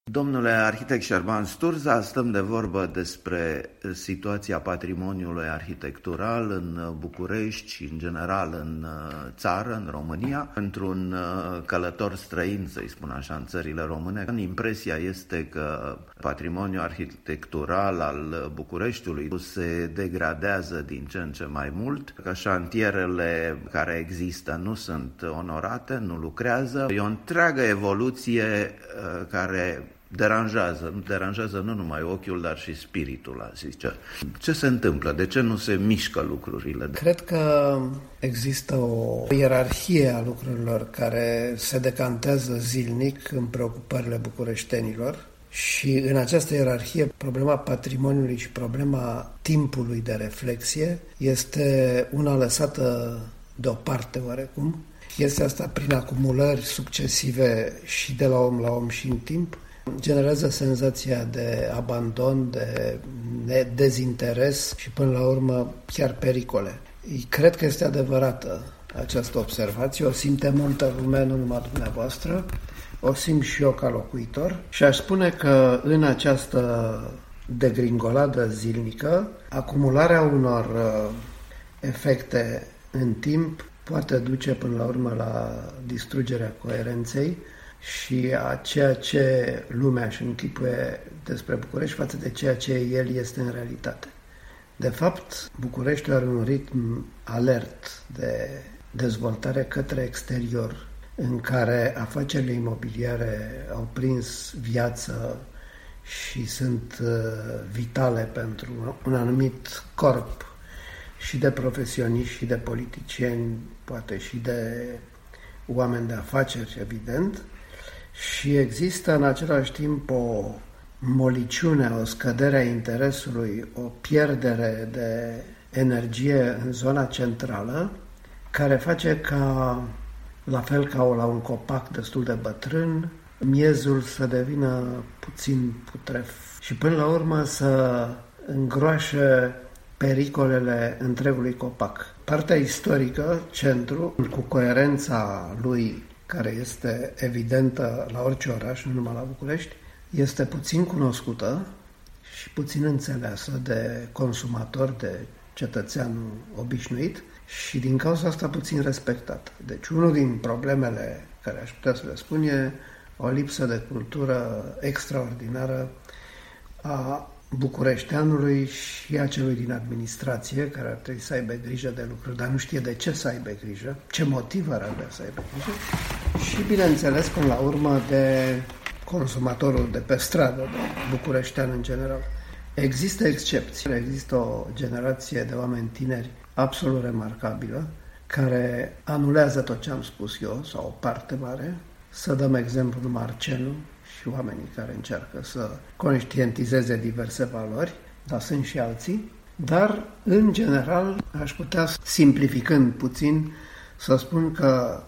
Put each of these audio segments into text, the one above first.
Domnule arhitect Șerban Sturza, stăm de vorbă despre situația patrimoniului arhitectural în București și în general în țară, în România. Într-un călător străin, să-i spun așa, în țările române, impresia este că patrimoniul arhitectural al Bucureștiului se degradează din ce în ce mai mult, că șantierele care există nu sunt onorate, nu lucrează. E o întreagă evoluție care deranjează nu numai ochiul, dar și spiritul, a zice. Ce se întâmplă? De ce nu se mișcă lucrurile? Cred că există o ierarhie a lucrurilor care se decantează zilnic în preocupările bucureștenilor și în această ierarhie problema patrimoniului și problema timpului de reflexie este una lăsată deoparte oarecum. Chestia asta, prin acumulări succesive și de la om la om și în timp, generează senzația de abandon, de dezinteres și până la urmă chiar pericole. Cred că este adevărată această observație, o simte multă lume, nu numai dumneavoastră, o simt și eu ca locuitor și aș spune că în această degringoladă zilnică, acumularea unor efecte în timp poate duce până la urmă la distrugerea coerenței și a ceea ce lumea își închipuie despre București față de ceea ce el este în realitate. De fapt, Bucureștiul are un ritm alert de dezvoltare către exterior, în care afacerile imobiliare au prins viață și sunt vitale pentru un anumit corp și de profesioniști și de politicieni, poate și de oameni de afaceri, evident, și există în același timp o moliciune, o scădere a interesului, o pierdere de energie în zona centrală, care face ca, la fel ca la un copac destul de bătrân, miezul să devină puțin putref și până la urmă să îngroașe pericolele întregului copac. Partea istorică, centru, cu coerența lui, care este evidentă la orice oraș, nu numai la București, este puțin cunoscută și puțin înțeleasă de consumator, de cetățeanul obișnuit și din cauza asta puțin respectată. Deci unul din problemele care aș putea să le spun e o lipsă de cultură extraordinară a bucureșteanului și a celui din administrație, care ar trebui să aibă grijă de lucruri, dar nu știe de ce să aibă grijă, ce motiv ar avea să aibă grijă și, bineînțeles, până la urmă, de consumatorul de pe stradă, de bucureștean în general. Există excepții. Există o generație de oameni tineri absolut remarcabilă, care anulează tot ce am spus eu, sau o parte mare. Să dăm exemplul Marcenu și oamenii care încearcă să conștientizeze diverse valori, dar sunt și alții. Dar, în general, aș putea, simplificând puțin, să spun că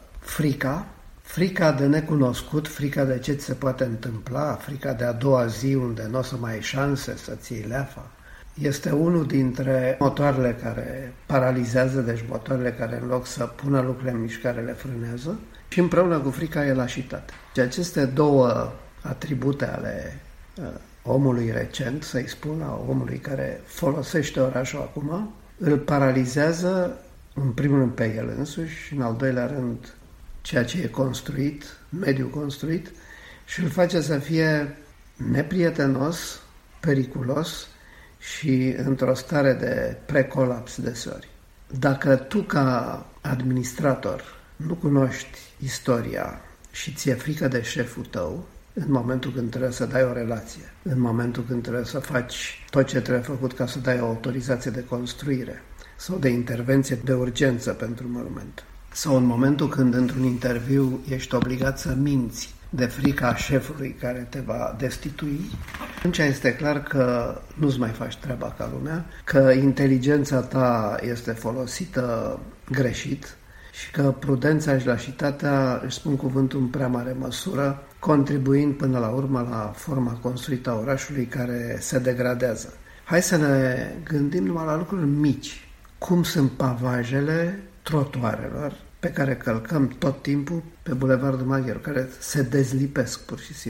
frica de necunoscut, frica de ce ți se poate întâmpla, frica de a doua zi unde nu o să mai ai șanse să-ți iei leafa, este unul dintre motoarele care paralizează, deci motoarele care în loc să pună lucrurile în mișcare le frânează și împreună cu frica e lașitate. Și aceste două atribute ale omului recent, să-i spun, a omului care folosește orașul acum, îl paralizează în primul rând pe el însuși și în al doilea rând ceea ce e construit, mediul construit și îl face să fie neprietenos, periculos și într-o stare de precolaps deseori. Dacă tu ca administrator nu cunoști istoria și ți-e frică de șeful tău, în momentul când trebuie să dai o relație, în momentul când trebuie să faci tot ce trebuie făcut ca să dai o autorizație de construire sau de intervenție de urgență pentru monument, sau în momentul când într-un interviu ești obligat să minți de frica șefului care te va destitui, atunci este clar că nu-ți mai faci treaba ca lumea, că inteligența ta este folosită greșit și că prudența și lașitatea își spun cuvântul în prea mare măsură, contribuind până la urmă la forma construită a orașului care se degradează. Hai să ne gândim numai la lucruri mici. Cum sunt pavajele trotuarelor pe care călcăm tot timpul pe Bulevardul Maghiar, care se dezlipesc pur și simplu.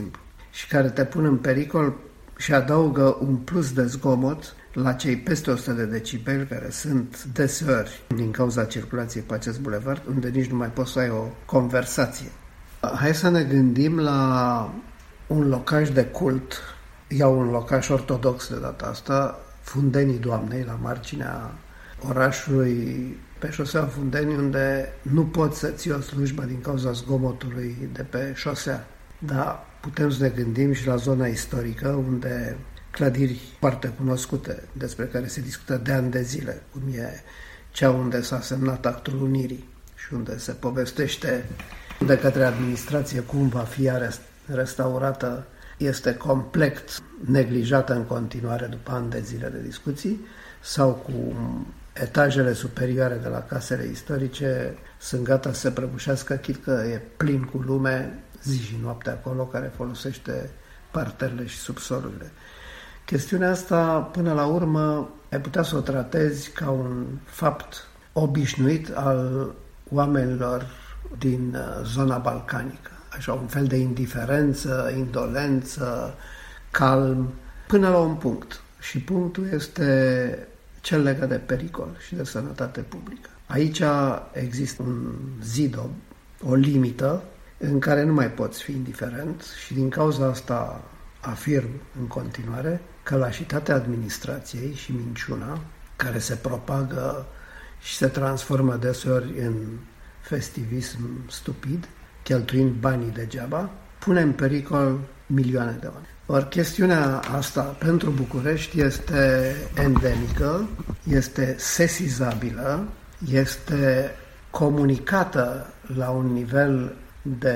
și care te pun în pericol și adaugă un plus de zgomot la cei peste 100 de decibeli care sunt deseori din cauza circulației pe acest bulevard, unde nici nu mai poți să ai o conversație. Hai să ne gândim la un locaș de cult, iau un locaș ortodox de data asta, Fundenii Doamnei, la marginea orașului, pe șosea Fundenii, unde nu poți să ții o slujbă din cauza zgomotului de pe șosea. Dar putem să ne gândim și la zona istorică, unde clădiri foarte cunoscute, despre care se discută de ani de zile, cum e cea unde s-a semnat Actul Unirii și unde se povestește de către administrație cum va fi restaurată, este complet neglijată în continuare după ani de zile de discuții, sau cu etajele superioare de la casele istorice sunt gata să se prăbușească, chit că e plin cu lume zi și noapte acolo, care folosește parterele și subsolurile. Chestiunea asta, până la urmă, ai putea să o tratezi ca un fapt obișnuit al oamenilor din zona balcanică. Așa, un fel de indiferență, indolență, calm, până la un punct. Și punctul este cel legat de pericol și de sănătate publică. Aici există un zid, o limită în care nu mai poți fi indiferent și din cauza asta afirm în continuare că lașitatea administrației și minciuna, care se propagă și se transformă deseori în festivism stupid, cheltuind banii degeaba, pune în pericol milioane de oameni. Ori chestiunea asta pentru București este endemică, este sesizabilă, este comunicată la un nivel de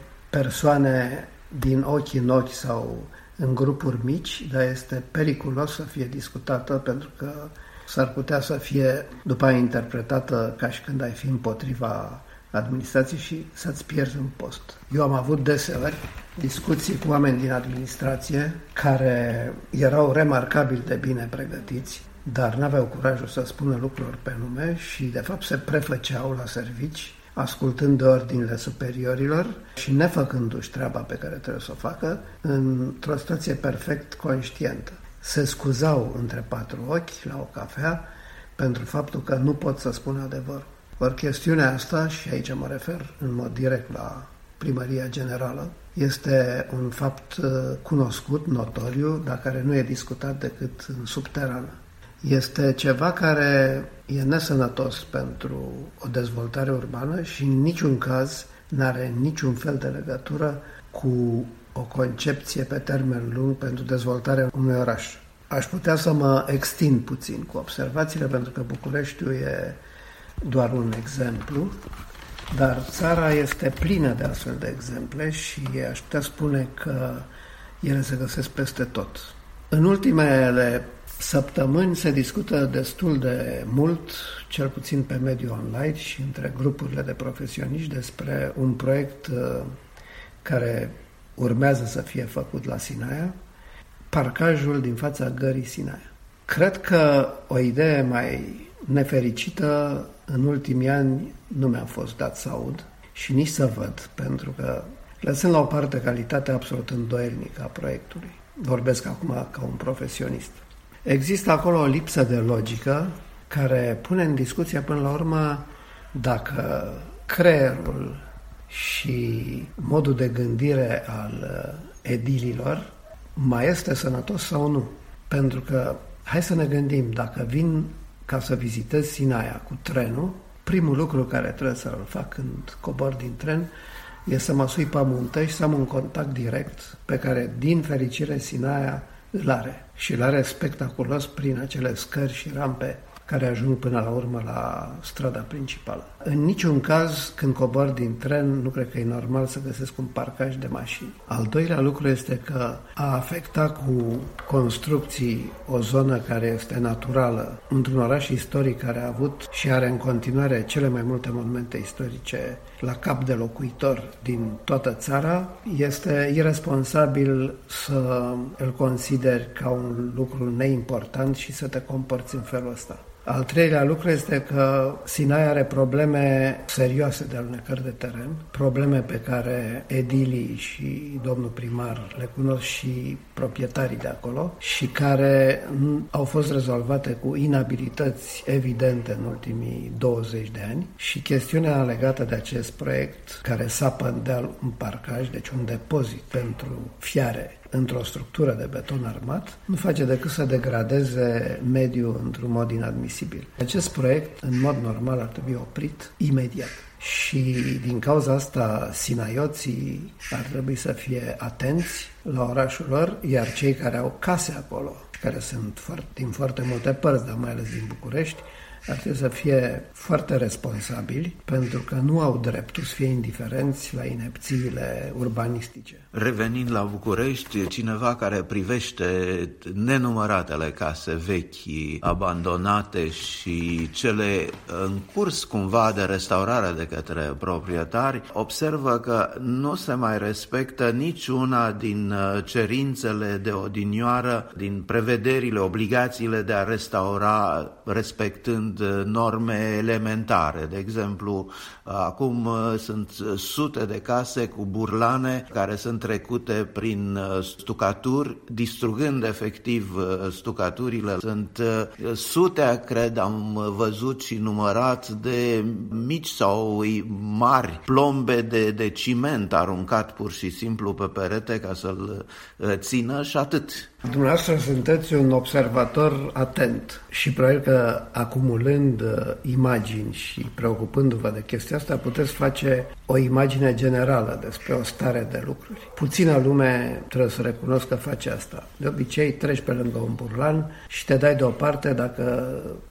persoane din ochi în ochi sau în grupuri mici, dar este periculos să fie discutată pentru că s-ar putea să fie după aia interpretată ca și când ai fi împotriva administrației și să-ți pierzi un post. Eu am avut deseori discuții cu oameni din administrație care erau remarcabil de bine pregătiți, dar n-aveau curajul să spună lucruri pe nume și de fapt se prefăceau la servici, ascultând de ordinele superiorilor și nefăcându-și treaba pe care trebuie să o facă într-o situație perfect conștientă. Se scuzau între patru ochi la o cafea pentru faptul că nu pot să spună adevărul. Ori chestiunea asta, și aici mă refer în mod direct la Primăria Generală, este un fapt cunoscut, notoriu, dar care nu e discutat decât în subterană. Este ceva care e nesănătos pentru o dezvoltare urbană și în niciun caz n-are niciun fel de legătură cu o concepție pe termen lung pentru dezvoltarea unui oraș. Aș putea să mă extind puțin cu observațiile, pentru că Bucureștiul e doar un exemplu, dar țara este plină de astfel de exemple și aș putea spune că ele se găsesc peste tot. În ultimele săptămâni se discută destul de mult, cel puțin pe mediul online și între grupurile de profesioniști, despre un proiect care urmează să fie făcut la Sinaia, parcajul din fața gării Sinaia. Cred că o idee mai nefericită în ultimii ani nu mi-a fost dat să aud și nici să văd, pentru că lăsând la o parte calitatea absolut îndoielnică a proiectului. Vorbesc acum ca un profesionist. Există acolo o lipsă de logică care pune în discuție până la urmă dacă creierul și modul de gândire al edililor mai este sănătos sau nu. Pentru că, hai să ne gândim, dacă vin ca să vizitez Sinaia cu trenul, primul lucru care trebuie să-l fac când cobor din tren e să mă sui pe munte și să am un contact direct pe care, din fericire, Sinaia îl are. Și îl are spectaculos prin acele scări și rampe care ajung până la urmă la strada principală. În niciun caz, când cobor din tren, nu cred că e normal să găsesc un parcaj de mașini. Al doilea lucru este că a afecta cu construcții o zonă care este naturală într-un oraș istoric care a avut și are în continuare cele mai multe monumente istorice la cap de locuitor din toată țara, este iresponsabil să îl consideri ca un lucru neimportant și să te comporți în felul ăsta. Al treilea lucru este că Sinai are probleme serioase de alunecări de teren, probleme pe care edilii și domnul primar le cunosc și proprietarii de acolo și care au fost rezolvate cu inabilități evidente în ultimii 20 de ani și chestiunea legată de acest proiect care sapă în deal un parcaj, deci un depozit pentru fiare într-o structură de beton armat, nu face decât să degradeze mediul într-un mod inadmisibil. Acest proiect, în mod normal, ar trebui oprit imediat. Și din cauza asta, sinaioții ar trebui să fie atenți la orașul lor, iar cei care au case acolo, care sunt din foarte multe părți, dar mai ales din București, ar trebui să fie foarte responsabili, pentru că nu au dreptul să fie indiferenți la inepțiile urbanistice. Revenind la București, cineva care privește nenumăratele case vechi, abandonate și cele în curs cumva de restaurare de către proprietari, observă că nu se mai respectă niciuna din cerințele de odinioară, din prevederile, obligațiile de a restaura respectând norme elementare. De exemplu, acum sunt sute de case cu burlane care sunt trecute prin stucaturi, distrugând efectiv stucaturile. Sunt sute, cred, am văzut și numărat, de mici sau mari plombe de ciment aruncat pur și simplu pe perete ca să-l țină și atât. Dumneavoastră sunteți un observator atent și probabil că acumulând imagini și preocupându-vă de chestia asta puteți face o imagine generală despre o stare de lucruri. Puțină lume, trebuie să recunosc, că face asta. De obicei treci pe lângă un burlan și te dai deoparte dacă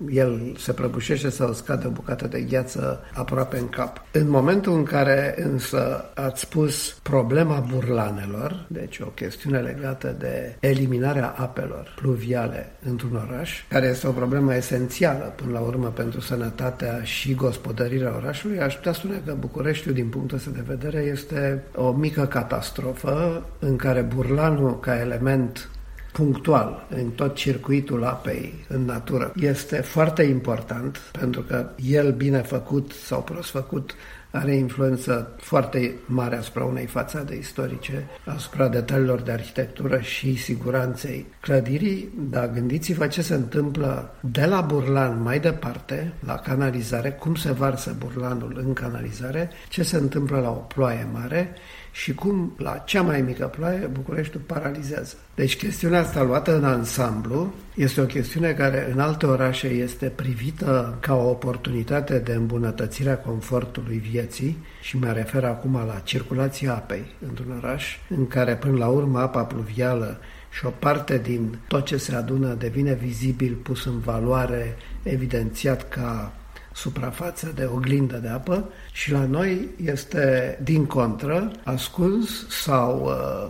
el se prăbușește sau îți cade o bucată de gheață aproape în cap. În momentul în care însă ați spus problema burlanelor, deci o chestiune legată de eliminarea apelor pluviale într-un oraș, care este o problemă esențială până la urmă pentru sănătatea și gospodărirea orașului, aș putea spune că Bucureștiul, din punctul ăsta de vedere, este o mică catastrofă în care burlanul ca element punctual în tot circuitul apei în natură este foarte important, pentru că el bine făcut sau prost făcut are influență foarte mare asupra unei fațade istorice, asupra detaliilor de arhitectură și siguranței clădirii, dar gândiți-vă ce se întâmplă de la burlan mai departe, la canalizare, cum se varsă burlanul în canalizare, ce se întâmplă la o ploaie mare și cum la cea mai mică ploaie Bucureștiul paralizează. Deci chestiunea asta luată în ansamblu este o chestiune care în alte orașe este privită ca o oportunitate de îmbunătățire a confortului vieții și mă refer acum la circulația apei într-un oraș în care până la urmă apa pluvială și o parte din tot ce se adună devine vizibil, pus în valoare, evidențiat ca suprafață de oglindă de apă și la noi este din contră, ascuns sau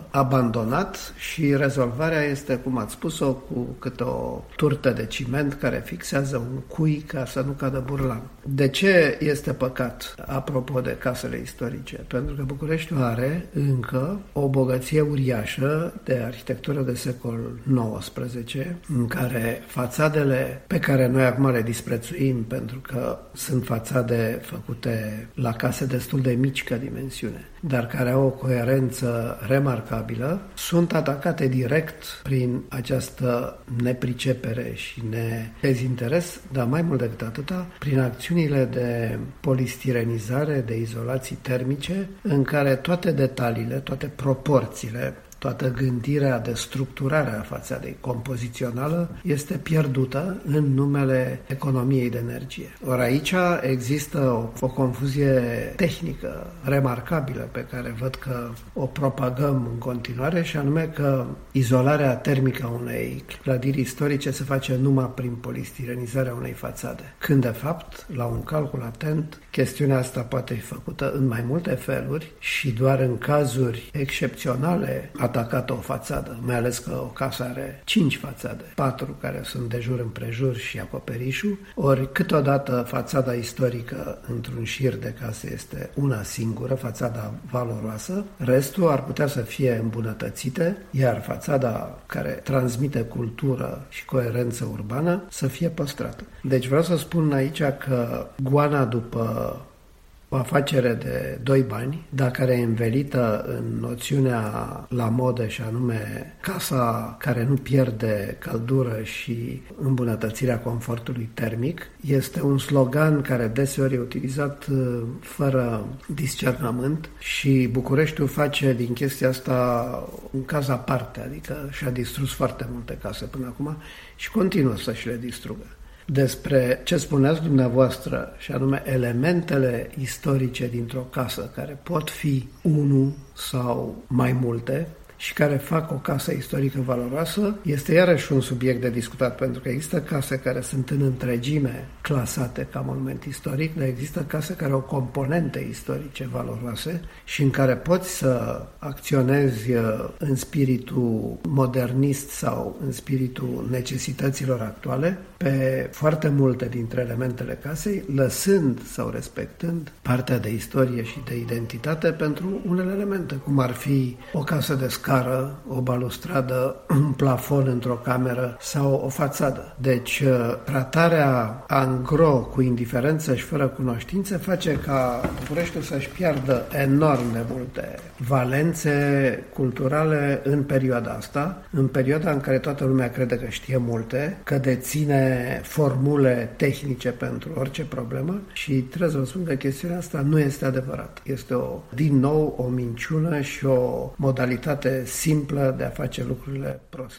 abandonat și rezolvarea este, cum ați spus-o, cu câte o turtă de ciment care fixează un cui ca să nu cadă burlan. De ce este păcat, apropo de casele istorice? Pentru că Bucureștiul are încă o bogăție uriașă de arhitectură de secol XIX, în care fațadele pe care noi acum le disprețuim pentru că sunt fațade făcute la case destul de mici ca dimensiune, dar care au o coerență remarcabilă, sunt atacate direct prin această nepricepere și dezinteres, dar mai mult decât atâta, prin acțiunile de polistirenizare, de izolații termice, în care toate detaliile, toate proporțiile, toată gândirea de structurare a fațadei compozițională este pierdută în numele economiei de energie. Ori aici există o confuzie tehnică remarcabilă pe care văd că o propagăm în continuare și anume că izolarea termică a unei clădiri istorice se face numai prin polistirenizarea unei fațade. Când de fapt, la un calcul atent, chestiunea asta poate fi făcută în mai multe feluri și doar în cazuri excepționale atacat o fațadă, mai ales că o casă are 5 fațade, 4 care sunt de jur împrejur și acoperișul, ori câteodată fațada istorică într-un șir de case este una singură, fațada valoroasă, restul ar putea să fie îmbunătățite, iar fațada care transmite cultură și coerență urbană să fie păstrată. Deci vreau să spun aici că goana după o afacere de 2 bani, dar care e învelită în noțiunea la modă și anume casa care nu pierde căldură și îmbunătățirea confortului termic, este un slogan care deseori e utilizat fără discernământ și Bucureștiul face din chestia asta un caz aparte, adică și-a distrus foarte multe case până acum și continuă să și le distrugă. Despre ce spuneați dumneavoastră, și anume elementele istorice dintr-o casă, care pot fi unul sau mai multe și care fac o casă istorică valoroasă, este iarăși un subiect de discutat, pentru că există case care sunt în întregime clasate ca monument istoric, dar există case care au componente istorice valoroase și în care poți să acționezi în spiritul modernist sau în spiritul necesităților actuale pe foarte multe dintre elementele casei, lăsând sau respectând partea de istorie și de identitate pentru unele elemente, cum ar fi o casă de scară, o balustradă, un plafon într-o cameră sau o fațadă. Deci, tratarea angro cu indiferență și fără cunoștință face ca Bucureștiul să-și piardă enorm de multe valențe culturale în perioada asta, în perioada în care toată lumea crede că știe multe, că deține formule tehnice pentru orice problemă și trebuie să vă spun că chestiunea asta nu este adevărată. Este din nou o minciună și o modalitate simplă de a face lucrurile prost.